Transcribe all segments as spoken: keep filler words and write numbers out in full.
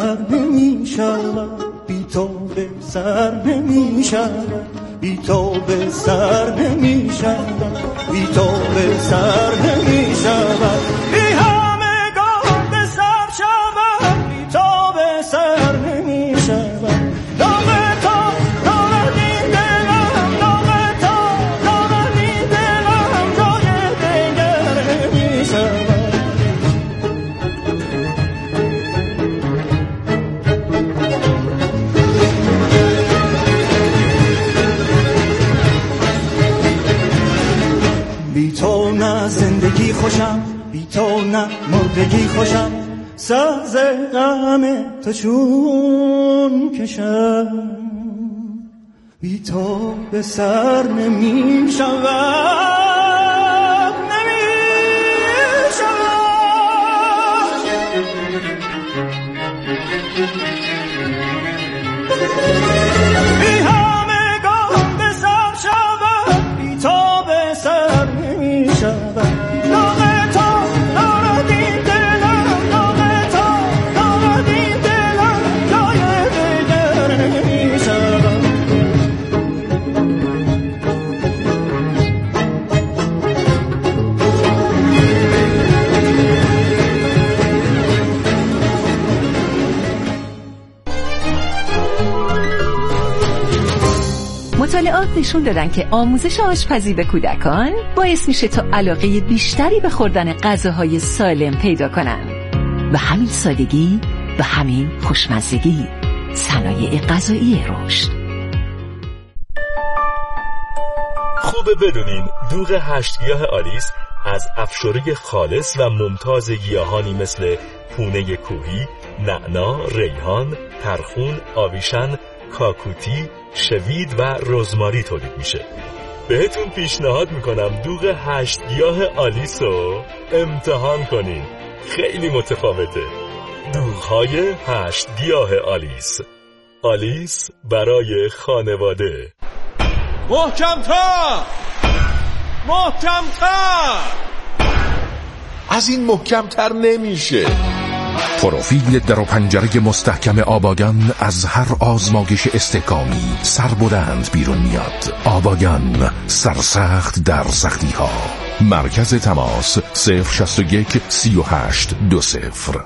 سر نمی شود، بی تو به سر نمی شود، بی تو به سر نمی شود، بی تو به سر نمی شود، بی همگان به سر شود، بی تو به سر نمی شود. بی تو نه زندگی خوشم، بی تو نه مردگی خوشم، ساز غم تو چون کشم، بی تو به سر نمی شود، نمی شود. بی همگان به سر شود، بی تو به سر نمی شود. نام تو دارد این دلم، نام تو دارد این دلم، جای دیگر نمی شود. مطالعات نشون دادن که آموزش آشپزی به کودکان باعث میشه تا علاقه بیشتری به خوردن غذاهای سالم پیدا کنن و همین سادگی و همین خوشمزگی صنایع غذایی رشد. خوبه بدونین دوغ هشت گیاه آلیس از افشوره خالص و ممتاز گیاهانی مثل پونه کوهی، نعنا، ریحان، ترخون، آویشن، کاکوتی، شوید و رزماری تولید میشه. بهتون پیشنهاد میکنم دوغ هشت گیاه آلیس رو امتحان کنین، خیلی متفاوته. دوغ‌های هشت گیاه آلیس، آلیس برای خانواده. محکم‌تر، محکم‌تر. از این محکم‌تر نمیشه. پروفیل در و پنجره مستحکم آباگان از هر آزمایش استحکامی سربلند بیرون میاد. آباگان، سرسخت در سختی ها. مرکز تماس صفر شصت و یک سی و هشت دو صفر.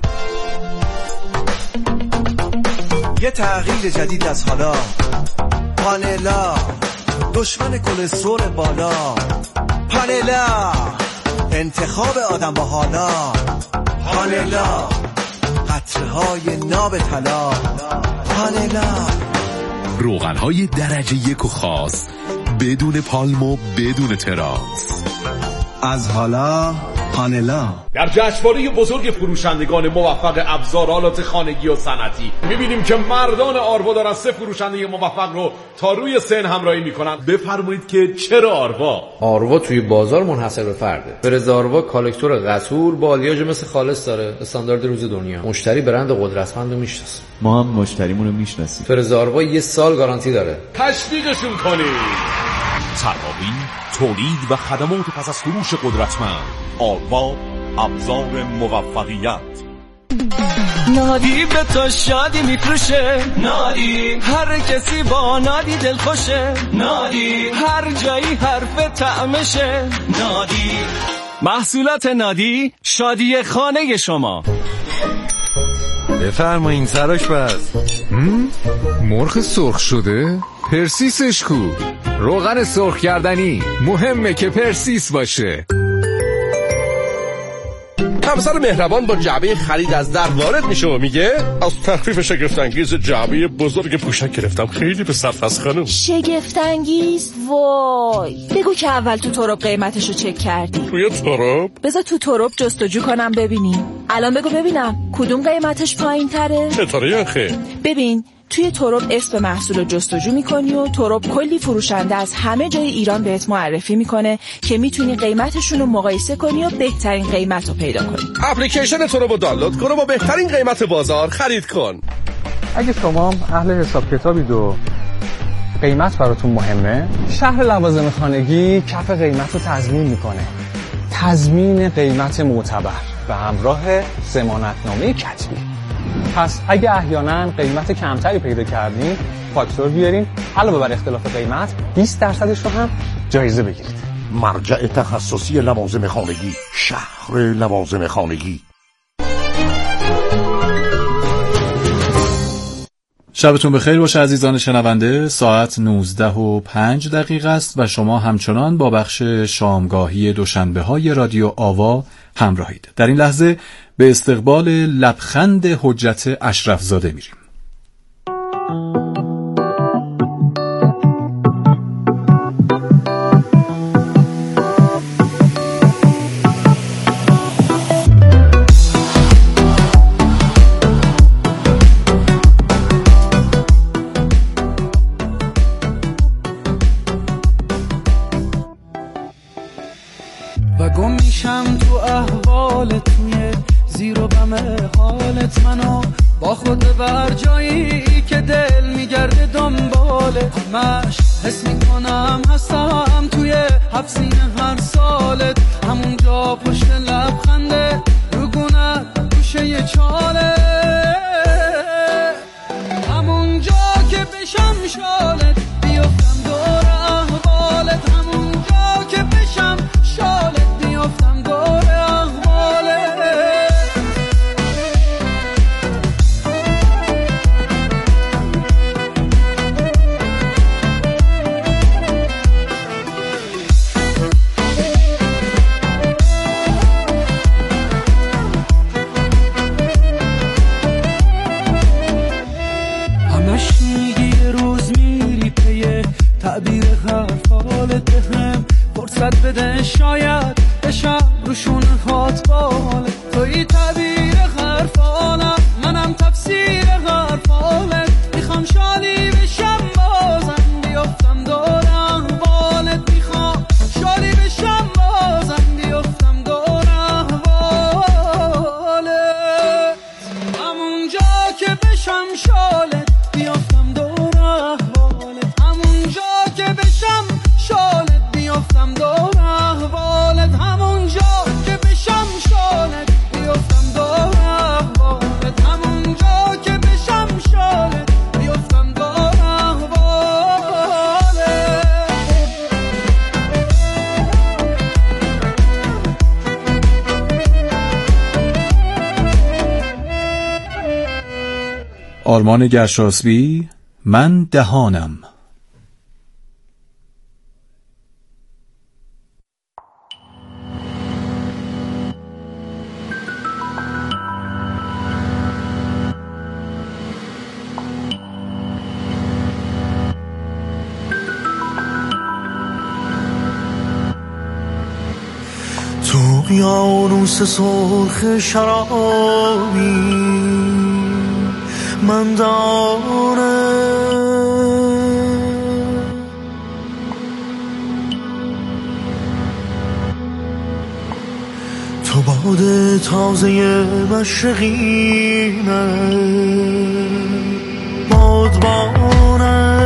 یه تغییر جدید از حالا، پانلا دشمن کلسترول بالا، پانلا انتخاب آدم با حالا، پانلا قطره‌های ناب طلا، پانلا روغن‌های درجه یک و خاص بدون پالم و بدون ترانس. از حالا پانلا. در جشنواره بزرگ فروشندگان موفق ابزار آلات خانگی و صنعتی می‌بینیم که مردان آروا دارن سه فروشنده موفق رو تا روی سن همراهی میکنن. بفرمایید که چرا آروا؟ آروا توی بازار منحصر به فرده. فرز آروا کالکتور قطور با آلیاژ مثل خالص داره، استاندارد روز دنیا. مشتری برند قدرتمند رو میشناسه. ما هم مشتریمون رو میشناسیم. فرز آروا یه سال گارانتی داره. تشویقشون کنید. طراحی، تولید و خدمات پس از فروش قدرتمند. آروا، ابزار موفقیت. نادی به تو شادی میفروشه، نادی هر کسی با نادی دل خوشه، نادی هر جایی حرف طعمشه، نادی محصولات نادی شادی خانه شما. بفرمایین سراش بس. مرغ سرخ شده؟ پرسیسش کو؟ روغن سرخ کردنی مهمه که پرسیس باشه. همسر مهربان با جعبه خرید از در وارد میشه و میگه از تخفیف شگفت‌انگیز جعبه بزرگ پوشک گرفتم، خیلی به صرف از خانم. شگفت‌انگیز؟ وای بگو که اول تو توراب قیمتشو چک کردی. توی توراب؟ بذار تو توراب جستجو کنم ببینیم. الان بگو ببینم کدوم قیمتش پایین تره؟ چطوره آخه؟ ببین توی توراب اسم محصول رو جستجو میکنی و توراب کلی فروشنده از همه جای ایران بهت معرفی میکنه که میتونی قیمتشون رو مقایسه کنی و بهترین قیمت رو پیدا کنی. اپلیکیشن توراب رو دانلود کن و با بهترین قیمت بازار خرید کن. اگه شما اهل حساب کتابید و قیمت براتون مهمه، شهر لوازم خانگی کف قیمت رو تضمین میکنه. تضمین قیمت معتبر به همراه ضمانتنامه کتبی. پس اگه احیانا قیمت کمتری پیدا کردین فاکتور بیارین، علاوه بر اختلاف قیمت بیست درصدش رو هم جایزه بگیرید. مرجع تخصصی لوازم خانگی، شهر لوازم خانگی. شبتون بخیر باشه عزیزان شنونده. ساعت نوزده و پنج دقیقه است و شما همچنان با بخش شامگاهی دوشنبه های رادیو آوا همراهید. در این لحظه به استقبال لبخند حجت اشرف زاده میریم. و گم میشم تو احوالت، توی زیر و بم حالت، منو با خود ببر جایی که دل میگرده دنبالت. همش حس میکنم هستم توی حبسین هر سالت، همون جا پشت لبخنده رو گونت گوشه یه چاله، همون جا که بشم شالت بیفتم دور احوالت، همون جا که بشم شالت بیفتم دور احوالت. همش میگی یه روز میری پیه تعبیر حرفالت، بهم فرصت بده شاید بشم روشون هات بالت. توی تعبیر حرفالم منم تفسیر حرفالت، میخوام شادی بشم بازم بیفتم دور احوالت، میخوام شادی بشم بازم بیفتم دور احوالت، همون جا که بشم شالت بیفتم دور احوالت، همون جا که بشم شالت بیفتم دور احوالت، همون جا که بشم شالت بیفتم دور احوالت، همون جا که بشم شالت بیفتم دور احوالت. آرمان گرشاسبی، من دهانم. تو اقیانوس سرخ شرابی، من دانم تو باد تازه مشرقینه، بادبانه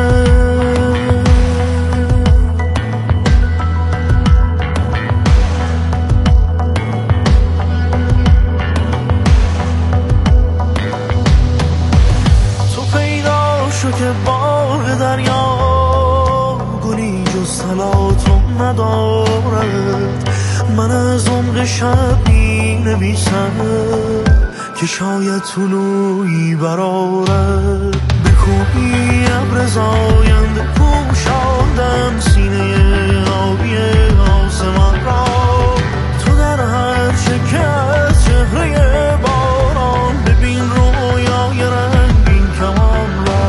که باغ دریا گلی جز سلاتم ندارد، من از عمق شب می نویسم که شاید طلوعی برآرد، به کوهی ابر زاینده پوشاندم سینه آبی آسمان را، تو در هر چکه از چهره باران ببین رویای رنگین کمان را،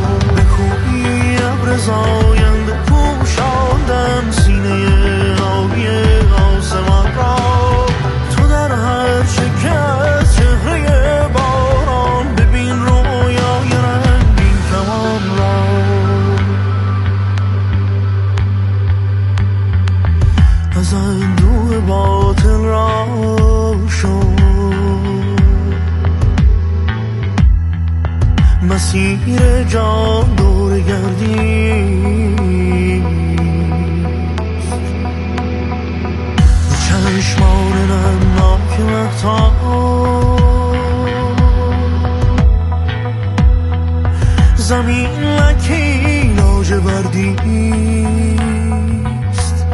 زاینده پوشاندم سینه آبی آسمان را، تو در هر چکه از چهره باران ببین رویای رنگین کمان را. از اندوه باطل را شد مسیر جان دور گردید، چشمان نمناک مهتاب زمین لکی لاجوردی است.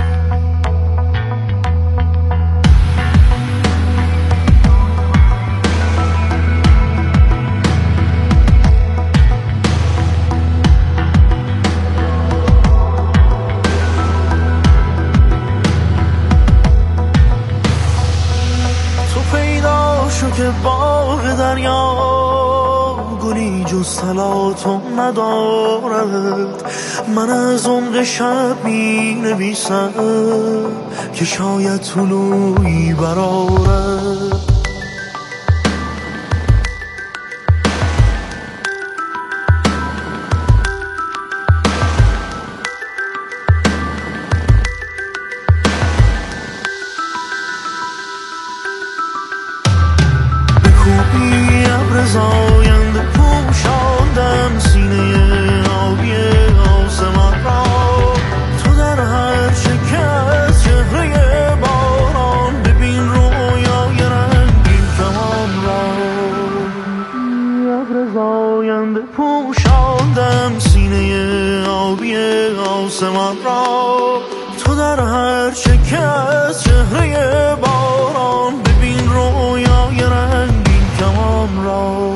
تو پیدا شو که باغ دریا گلی جز طلاتو ندارد. من از عمق شب می نویسم که شاید طلوعی برآرد. بکوبی ابر زاینده پوشاندم سینه آبی آسمان را. تو در هر شکست چهره باران ببین رویای رنگین کمان را. ابر زاینده پوشاندم سینه آبی آسمان را. تو در هر شکست چهره باران ببین رویای رنگین کمان را.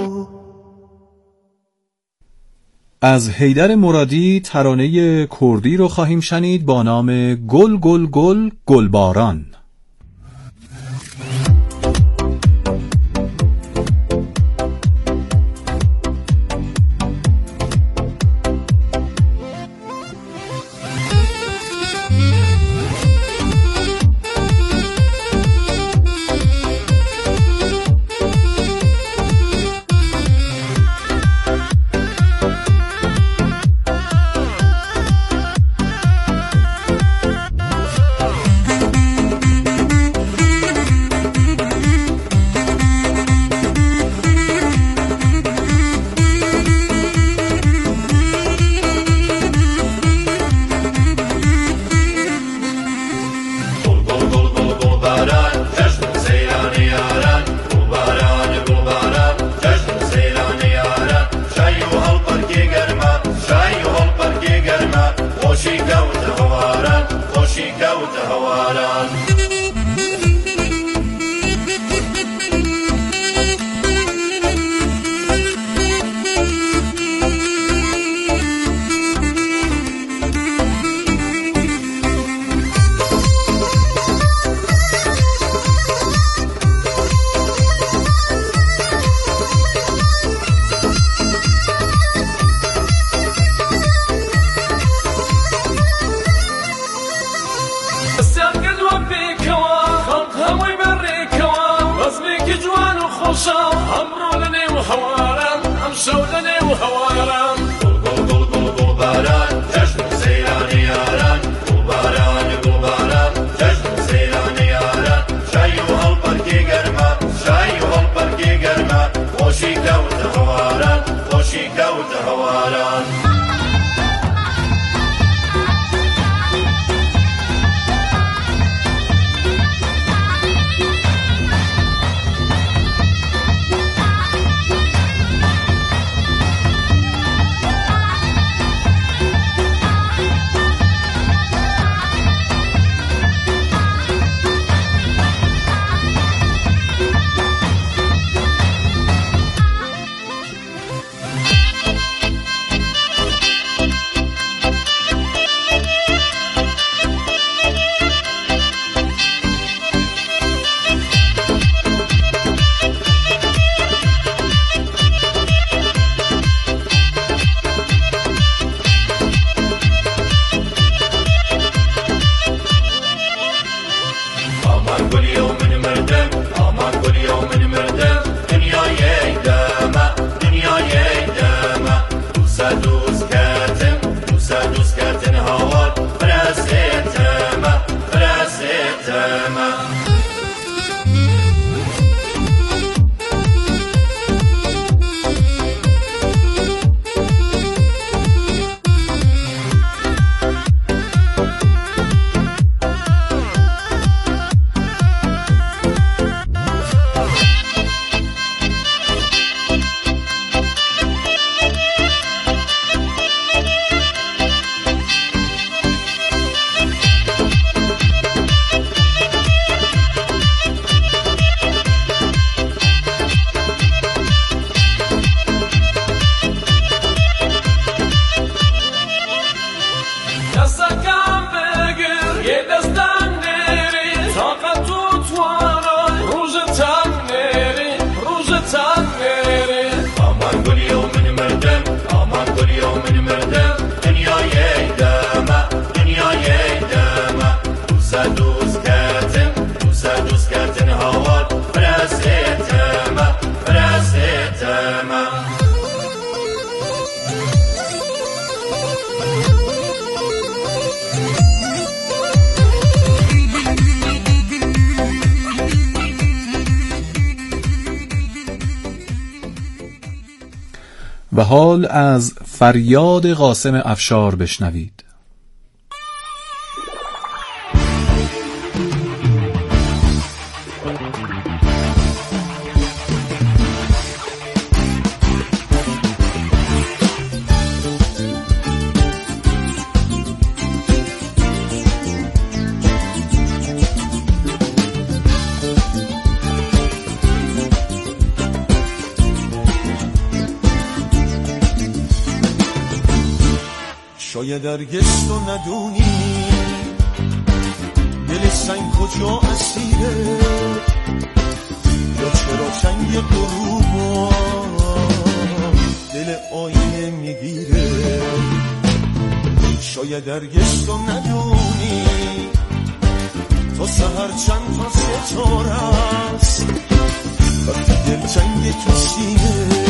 از حیدر مرادی ترانه کردی رو خواهیم شنید با نام گل گل گل گلباران. و حال از فریاد قاسم افشار بشنوید. شاید درگشت و ندونی دل سنگ کجا اسیره، یا چرا چنگ غروب و دل آینه میگیره. شاید درگشت و ندونی تا سهر چند تا ستاره است، وقتی دل چنگ تو سینه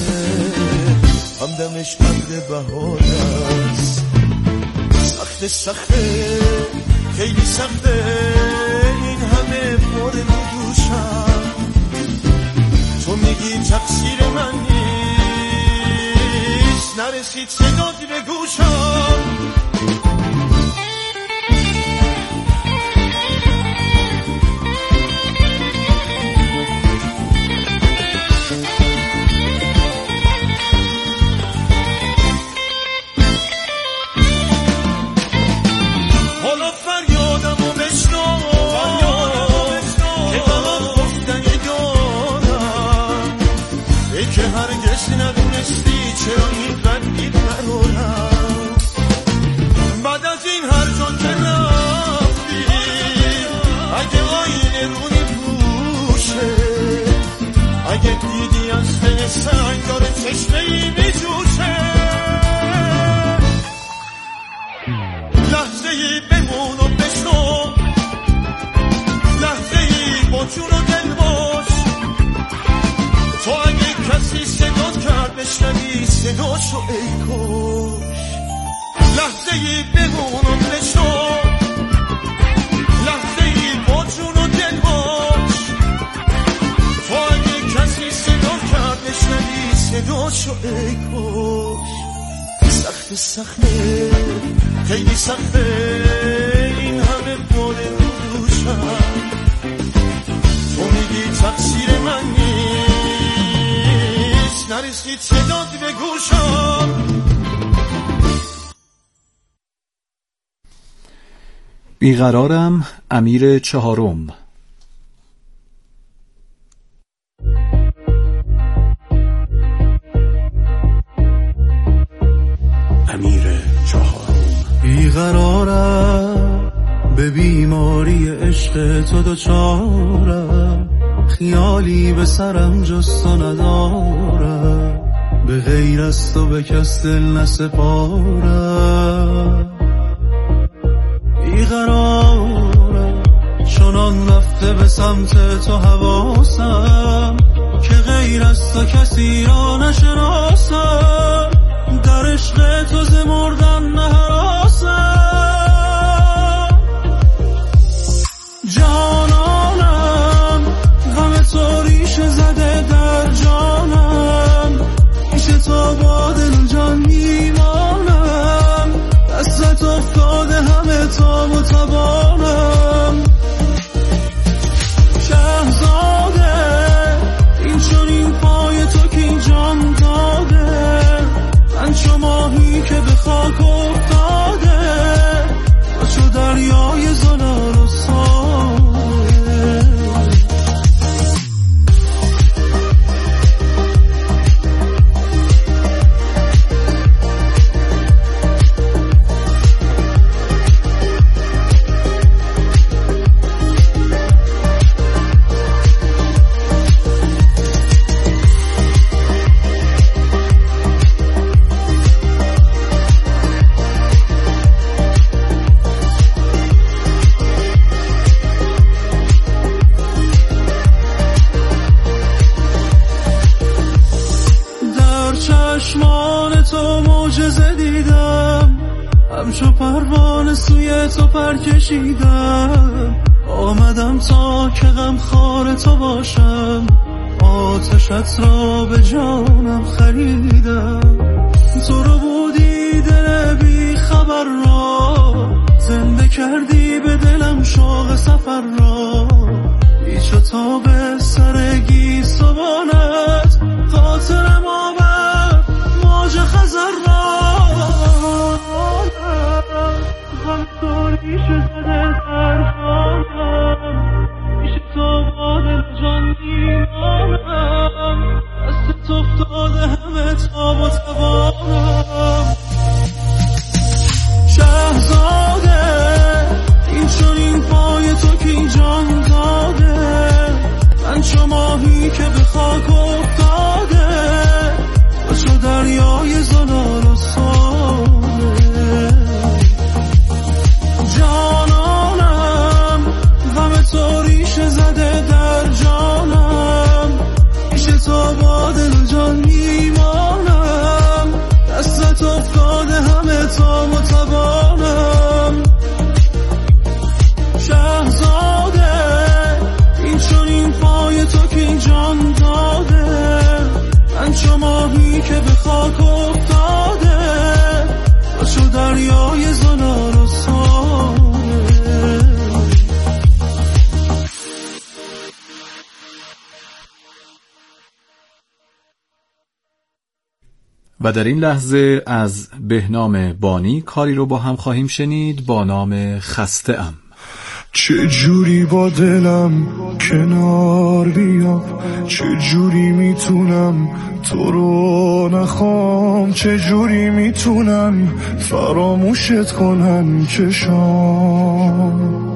همدمش قدر بهار است. سخت سخته خیلی سخته این همه بار رو دوشم، تو میگی تقصیر من نیست، نرسید صدات به گوشم. چرا اینقدر بی‌قرارم بعد از این هر جا که رفتی، اگه آینه رونی پوشه، اگه دیدی از دل سنگ داره چشمه‌ای میجوشه، لحظه‌ای بمون و بشو، لحظه‌ای با جون و دل باش. تو اگه کسی صدات کرد بشنوی صداشو ای کش، لحظه‌ای بمونم بشو، لحظه‌ای با جون و دل باش. تو اگه کسی صدات کرد بشنوی صداشو ای کش. سخت سخته خیلی سخته این همه بار رو دوشم، تو میگی تقصیر من نیست، نرسید صدات به گوشم. بیقرارم امیر چهارم. امیر چهارم. بیقرارم به بیماری عشق تو دوچارم، خیالی به سرم جست و ندارم، به غیر از تو به کس دل نسپارم. بیقرارم چنان رفته به سمت تو حواسم، که غیر از تو کسی را نشناسم، در عشق تو ز مردن نهراسم. جانانم غم تو ریشه زده در جانم، پیش تو با دل جان میمانم، دستت افتاده همه تاب و تبانم. شهزاده این چون این پای تو که این جان داده، من چو ماهی که به خاک افتاده، و چو دریای زلال و سایه. چشمان تو معجزه دیدم، همچو پروانه سوی تو پر کشیدم، آمدم تا که غمخوار تو باشم، آتشت را به جانم خریدم، تو رو بودی دل بی خبر را، زنده کردی به دلم شوق سفر را، بیچو تا به سرگی صبانت خاطرم آورد موج خزر را، غم دوری شده در جانم، میشه تا با دل جان میمانم، دست افتاده همه تاب و توانم. شهزاده این چون این پای تو که این جان داده، من چو ماهی که به خاک افتاده، و چو دریای زلال و ساده، جانانم غم تو ریشه زده در جانم، میشه تا با دل جان میمانم، دستت افتاده همه تا متوانم. شهزاده این چون این پای تو که این جان داده، من چو ماهی که به خاک افتاده، و چو دریای زلال و ساده. و در این لحظه از بهنام بانی کاری رو با هم خواهیم شنید با نام خسته ام. چه جوری با دلم کنار بیام، چه جوری میتونم تو رو نخوام، چه جوری میتونم فراموشت کنم چشام،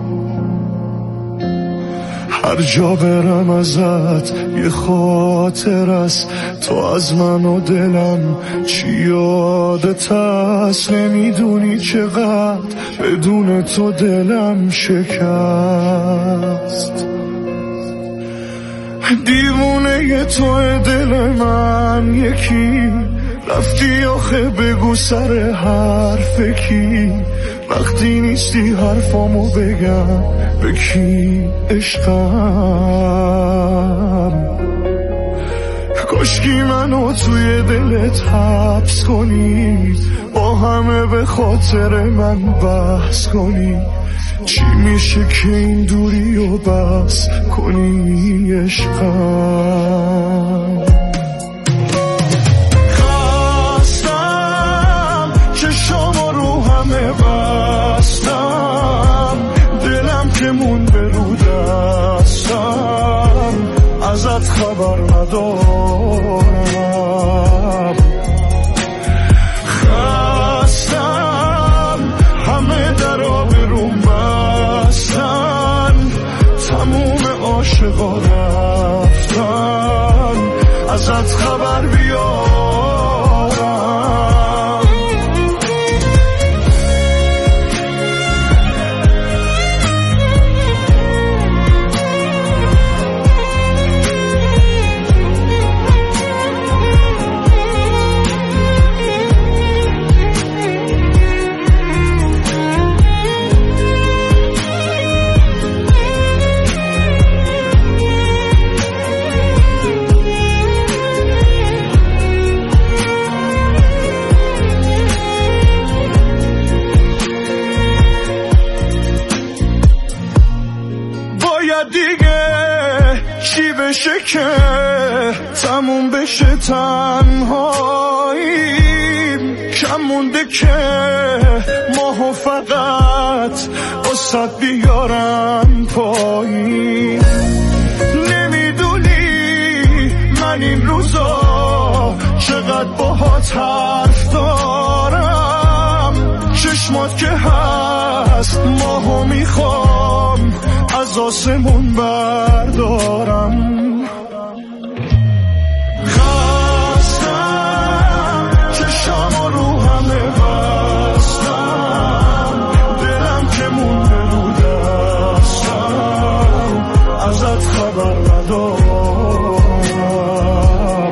هر جا برم ازت یه خاطر است، تو از من و دلم چی یادت هست، نمیدونی چقدر بدون تو دلم شکست، دیوونه ی تو دل من یکی، رفتی آخه بگو سر حرف کی، وقتی نیستی حرفامو بگم به کی عشقم، کاشکی منو توی دلت حبس کنی، با همه به خاطر من بحث کنی، چی میشه که این دوری و بس کنی عشقم. خستم چشام رو همه بستم، دلم که مون به رو دستم، ازت خبر ندارم. خستم همه درا به روم بستن، تموم عاشقا رفتن، ازت خبر بیارم. بشه که تموم بشه تنهاییم، کم مونده که ماهو فقط واسه بیارم پایین، نمیدونی من این روزا چقدر باهات حرف دارم، چشمات که هست ماهو میخوام از آسمون بردارم. خستم چشام رو همه بستم، دلم که مونده رو دستم، ازت خبر ندارم.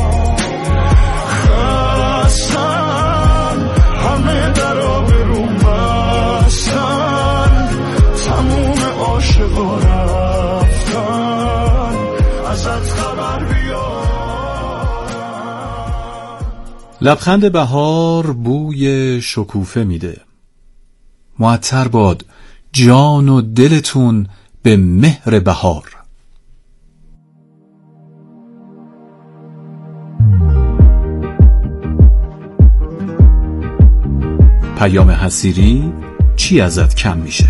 خستم همه درا به روم بستن، تموم عاشقا رفتن، ازت خبر بیار. لبخند بهار بوی شکوفه میده. معطر باد جان و دلتون به مهر بهار. پیام حصیری چی ازت کم میشه؟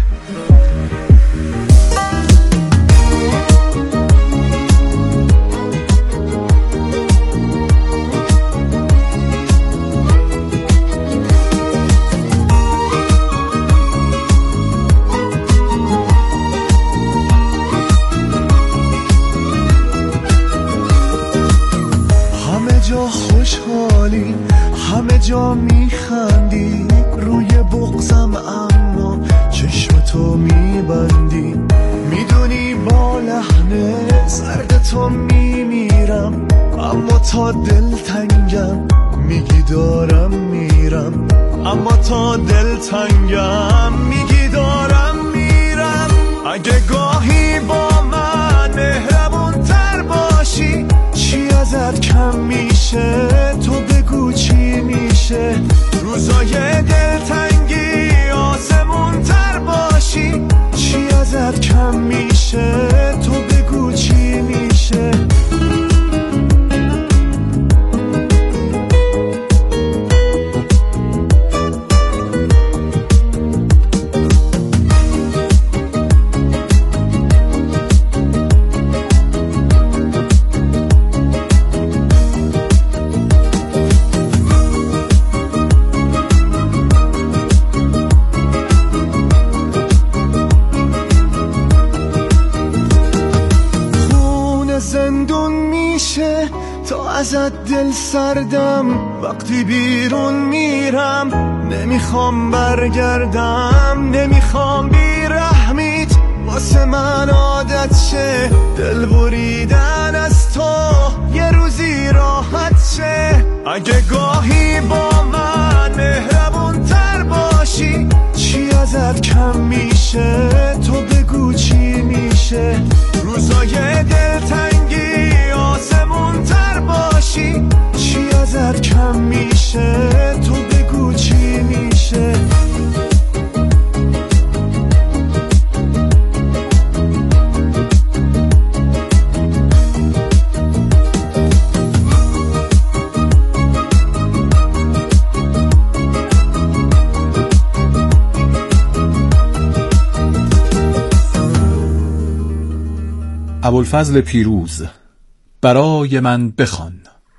همه جا خوشحالی، همه جا میخندی، روی بغضم اما چشمتو میبندی. میدونی با لحن زرد تو میمیرم، اما تا دلتنگم میگی دارم میرم. اما تا دلتنگم میگی دارم میرم. اگه گاهی با من مهربون تر باشی، چی ازت کم میشه؟ تو بگو چی میشه؟ روزای دلتنگی آسمون تر باشی، چی ازت کم میشه؟ تو بگو چی میشه؟ ازت دل سردم وقتی بیرون میرم، نمیخوام برگردم، نمیخوام بیرحمیت واسه من عادت شه. دل بریدن از تو یه روزی راحت شه. اگه گاهی با من مهربون تر باشی، چی ازت کم میشه؟ تو بگو چی میشه؟ روزای دلتنگی آسمون تر باشی، چی ازت کم میشه؟ تو بگو چی میشه؟ ابوالفضل پیروز، برای من بخوان.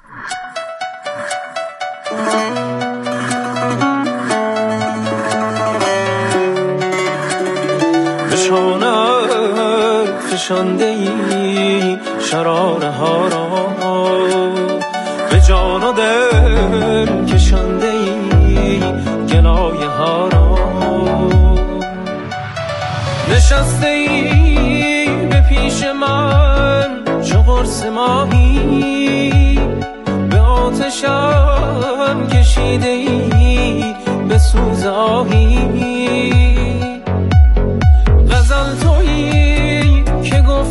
بشانم فشانده ای شراره ها را، به جان و دل کشانده ای گلایه ها را. نشسته ای به پیش من چو قرص ماهی، به آتشم کشیده ای به سوز آهی.